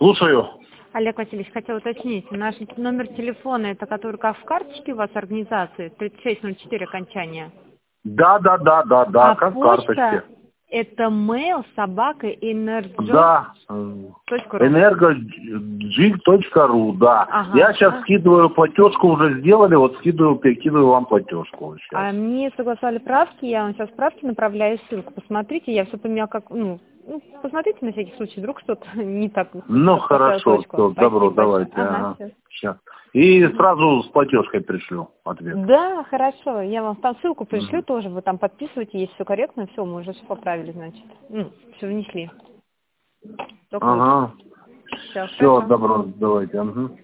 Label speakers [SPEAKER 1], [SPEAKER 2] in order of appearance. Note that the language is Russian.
[SPEAKER 1] Слушаю.
[SPEAKER 2] Олег Васильевич, хотел уточнить, наш номер телефона, это который как в карточке у вас организации, 3604 окончания.
[SPEAKER 1] Да,
[SPEAKER 2] А
[SPEAKER 1] как в
[SPEAKER 2] почта
[SPEAKER 1] карточке.
[SPEAKER 2] это mail собака energo.ru.
[SPEAKER 1] Да. Energojig.ru, да.
[SPEAKER 2] Ага.
[SPEAKER 1] Я сейчас скидываю платежку, уже сделали, вот скидываю, перекидываю вам платежку сейчас.
[SPEAKER 2] А мне согласовали правки, я вам сейчас правки направляю, ссылку. Посмотрите, я все поменяла, как, посмотрите на всякий случай, вдруг что-то не так.
[SPEAKER 1] Ну, хорошо,
[SPEAKER 2] Точку.
[SPEAKER 1] все, добро, давайте.
[SPEAKER 2] Ага.
[SPEAKER 1] Сейчас. И сразу с платежкой пришлю ответ.
[SPEAKER 2] Да, хорошо, я вам там ссылку пришлю тоже, вы там подписываете, если все корректно, все, мы уже все поправили, значит. Все внесли. Только
[SPEAKER 1] Ага.
[SPEAKER 2] Все,
[SPEAKER 1] Все, добро, давайте.